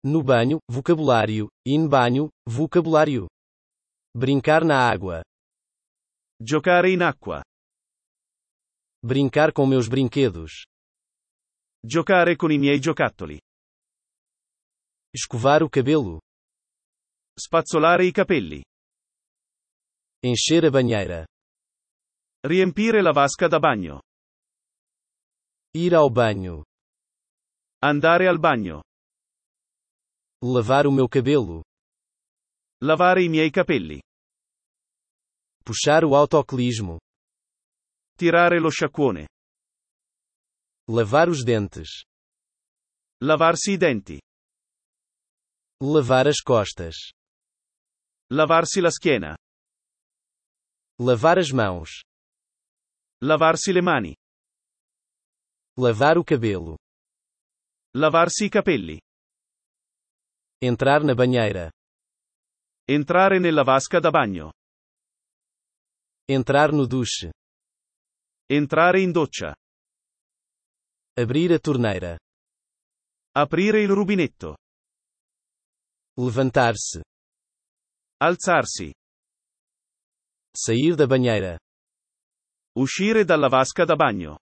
No banho, vocabulário. In banho, vocabulário. Brincar na água. Giocare in acqua. Brincar com meus brinquedos. Giocare con i miei giocattoli. Escovar o cabelo. Spazzolare i capelli. Encher a banheira. Riempire la vasca da bagno. Ir ao banho. Andare al bagno. Lavar o meu cabelo. Lavare i miei capelli. Puxar o autocolismo. Tirare lo sciacquone. Lavar os dentes. Lavarsi i denti. Lavar as costas. Lavarsi la schiena. Lavar as mãos. Lavarsi le mani. Lavar o cabelo. Lavarsi i capelli. Entrar na banheira. Entrare nella vasca da bagno. Entrar no duche. Entrare in doccia. Abrir a torneira. Aprire il rubinetto. Levantar-se. Alzarsi. Sair da banheira. Uscire dalla vasca da bagno.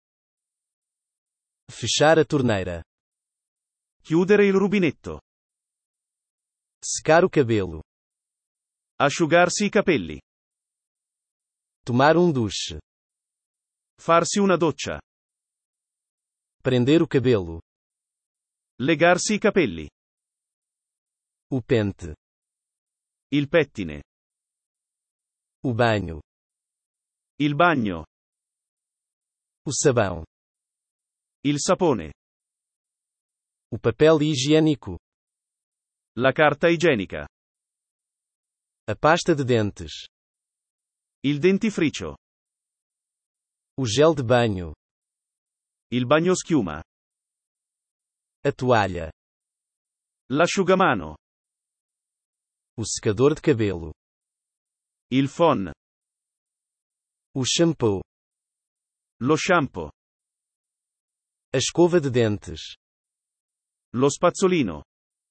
Fechar a torneira. Chiudere il rubinetto. Secar o cabelo. Asciugarsi i capelli. Tomar um duche. Farsi una doccia. Prender o cabelo. Legarsi i capelli. O pente. Il pettine. O banho. Il bagno. O sabão. Il sapone. O papel higiênico. La carta igienica. A pasta de dentes. Il dentifricio. O gel de banho. Il bagnoschiuma. A toalha. L'asciugamano. O secador de cabelo. Il phon. O shampoo. Lo shampoo. A escova de dentes. Lo spazzolino.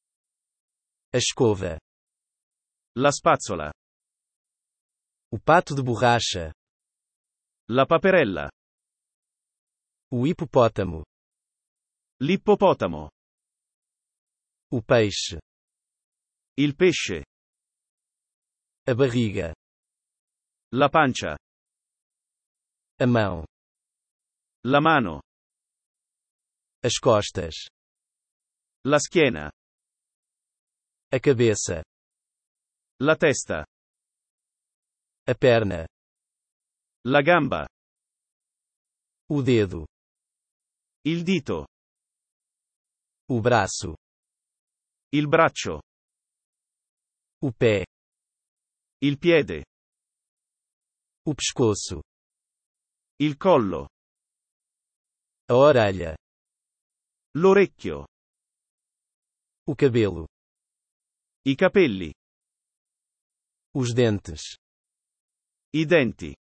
A escova. La spazzola. O pato de borracha. La paperella. O hipopótamo. L'ippopotamo. O peixe. Il pesce. A barriga. La pancia. A mão. La mano. As costas. La schiena. A cabeça. La testa. A perna. La gamba. O dedo. Il dito. O braço. Il braccio. O pé. Il piede. O pescoço. Il collo. A orelha. L'orecchio. O cabelo. I capelli. Os dentes. I denti.